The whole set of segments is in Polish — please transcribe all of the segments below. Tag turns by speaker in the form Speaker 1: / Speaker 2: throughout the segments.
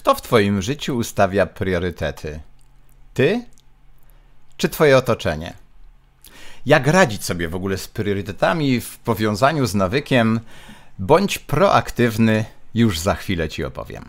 Speaker 1: Kto w twoim życiu ustawia priorytety? Ty czy twoje otoczenie? Jak radzić sobie w ogóle z priorytetami w powiązaniu z nawykiem? Bądź proaktywny, już za chwilę ci opowiem.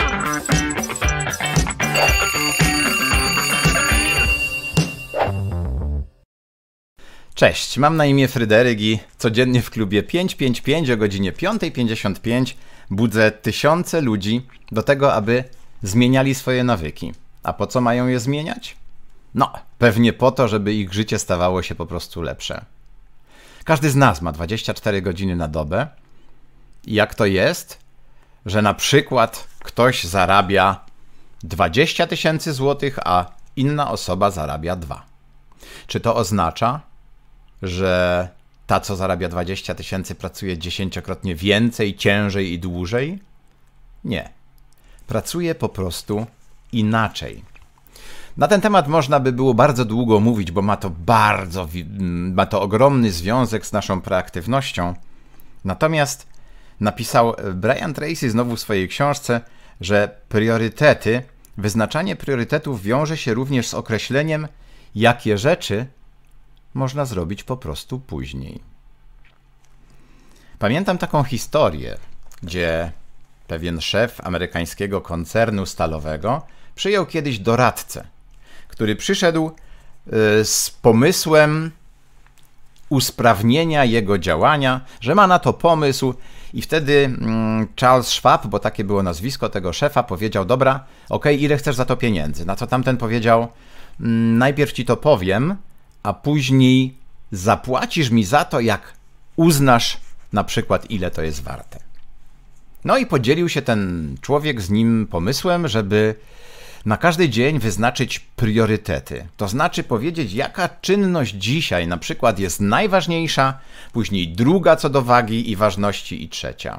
Speaker 1: Cześć, mam na imię Fryderyk i codziennie w klubie 555 o godzinie 5:55 budzę tysiące ludzi do tego, aby zmieniali swoje nawyki. A po co mają je zmieniać? No, pewnie po to, żeby ich życie stawało się po prostu lepsze. Każdy z nas ma 24 godziny na dobę. I jak to jest, że na przykład ktoś zarabia 20 000 złotych, a inna osoba zarabia 2? Czy to oznacza, że ta, co zarabia 20 000, pracuje 10-krotnie więcej, ciężej i dłużej? Nie. Pracuje po prostu inaczej. Na ten temat można by było bardzo długo mówić, bo ma to ogromny związek z naszą proaktywnością. Natomiast napisał Brian Tracy znowu w swojej książce, że wyznaczanie priorytetów wiąże się również z określeniem, jakie rzeczy można zrobić po prostu później. Pamiętam taką historię, gdzie pewien szef amerykańskiego koncernu stalowego przyjął kiedyś doradcę, który przyszedł z pomysłem usprawnienia jego działania, że ma na to pomysł i wtedy Charles Schwab, bo takie było nazwisko tego szefa, powiedział: dobra, okej, ile chcesz za to pieniędzy? Na co tamten powiedział: najpierw ci to powiem, a później zapłacisz mi za to, jak uznasz na przykład, ile to jest warte. No i podzielił się ten człowiek z nim pomysłem, żeby na każdy dzień wyznaczyć priorytety. To znaczy powiedzieć, jaka czynność dzisiaj na przykład jest najważniejsza, później druga co do wagi i ważności i trzecia.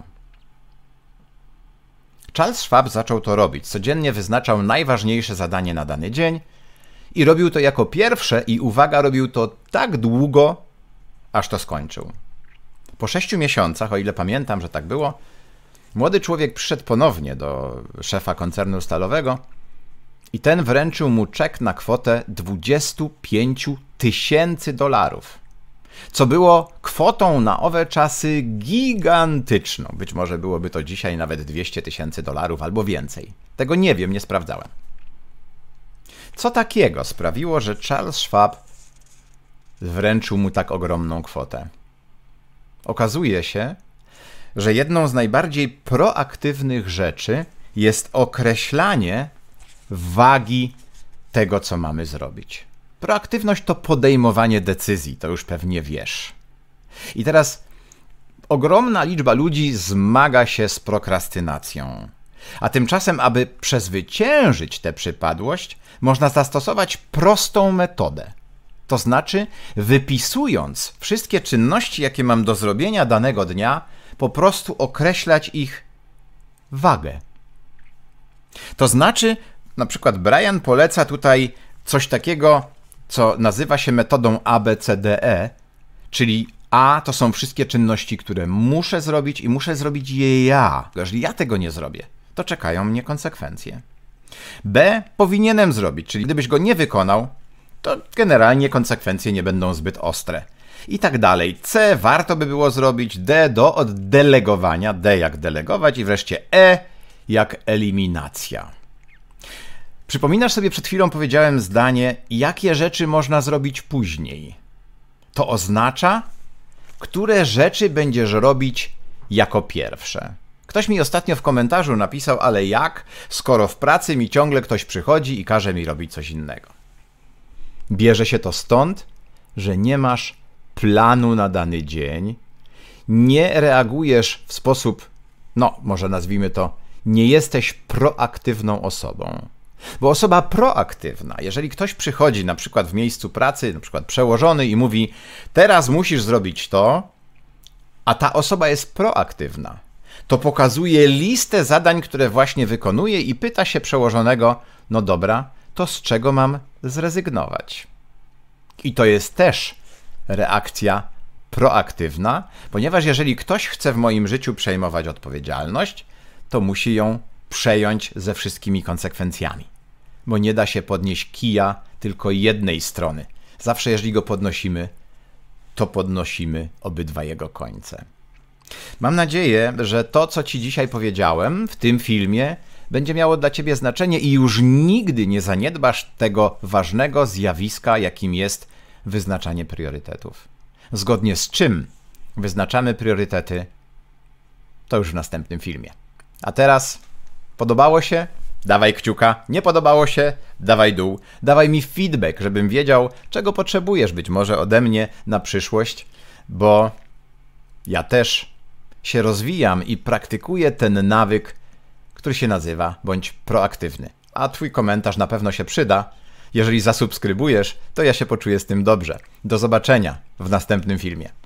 Speaker 1: Charles Schwab zaczął to robić. Codziennie wyznaczał najważniejsze zadanie na dany dzień i robił to jako pierwsze i uwaga, robił to tak długo, aż to skończył. Po 6 miesiącach, o ile pamiętam, że tak było, młody człowiek przyszedł ponownie do szefa koncernu stalowego i ten wręczył mu czek na kwotę $25 000, co było kwotą na owe czasy gigantyczną. Być może byłoby to dzisiaj nawet $200 000 albo więcej. Tego nie wiem, nie sprawdzałem. Co takiego sprawiło, że Charles Schwab wręczył mu tak ogromną kwotę? Okazuje się, że jedną z najbardziej proaktywnych rzeczy jest określanie wagi tego, co mamy zrobić. Proaktywność to podejmowanie decyzji, to już pewnie wiesz. I teraz ogromna liczba ludzi zmaga się z prokrastynacją. A tymczasem, aby przezwyciężyć tę przypadłość, można zastosować prostą metodę. To znaczy, wypisując wszystkie czynności, jakie mam do zrobienia danego dnia, po prostu określać ich wagę. To znaczy, na przykład Brian poleca tutaj coś takiego, co nazywa się metodą ABCDE, czyli A to są wszystkie czynności, które muszę zrobić i muszę zrobić je ja. Jeżeli ja tego nie zrobię, to czekają mnie konsekwencje. B powinienem zrobić, czyli gdybyś go nie wykonał, to generalnie konsekwencje nie będą zbyt ostre. I tak dalej. C warto by było zrobić, D do oddelegowania, D jak delegować i wreszcie E jak eliminacja. Przypominasz sobie, przed chwilą powiedziałem zdanie, jakie rzeczy można zrobić później. To oznacza, które rzeczy będziesz robić jako pierwsze. Ktoś mi ostatnio w komentarzu napisał: ale jak, skoro w pracy mi ciągle ktoś przychodzi i każe mi robić coś innego? Bierze się to stąd, że nie masz planu na dany dzień, nie reagujesz w sposób, może nazwijmy to, nie jesteś proaktywną osobą. Bo osoba proaktywna, jeżeli ktoś przychodzi na przykład w miejscu pracy, na przykład przełożony i mówi: teraz musisz zrobić to, a ta osoba jest proaktywna, to pokazuje listę zadań, które właśnie wykonuje i pyta się przełożonego: no dobra, to z czego mam zrezygnować? I to jest też reakcja proaktywna, ponieważ jeżeli ktoś chce w moim życiu przejmować odpowiedzialność, to musi ją przejąć ze wszystkimi konsekwencjami. Bo nie da się podnieść kija tylko jednej strony. Zawsze jeżeli go podnosimy, to podnosimy obydwa jego końce. Mam nadzieję, że to, co Ci dzisiaj powiedziałem w tym filmie, będzie miało dla Ciebie znaczenie i już nigdy nie zaniedbasz tego ważnego zjawiska, jakim jest wyznaczanie priorytetów. Zgodnie z czym wyznaczamy priorytety, to już w następnym filmie. A teraz, podobało się? Dawaj kciuka. Nie podobało się? Dawaj dół. Dawaj mi feedback, żebym wiedział, czego potrzebujesz być może ode mnie na przyszłość, bo ja też się rozwijam i praktykuję ten nawyk, który się nazywa bądź proaktywny. A Twój komentarz na pewno się przyda. Jeżeli zasubskrybujesz, to ja się poczuję z tym dobrze. Do zobaczenia w następnym filmie.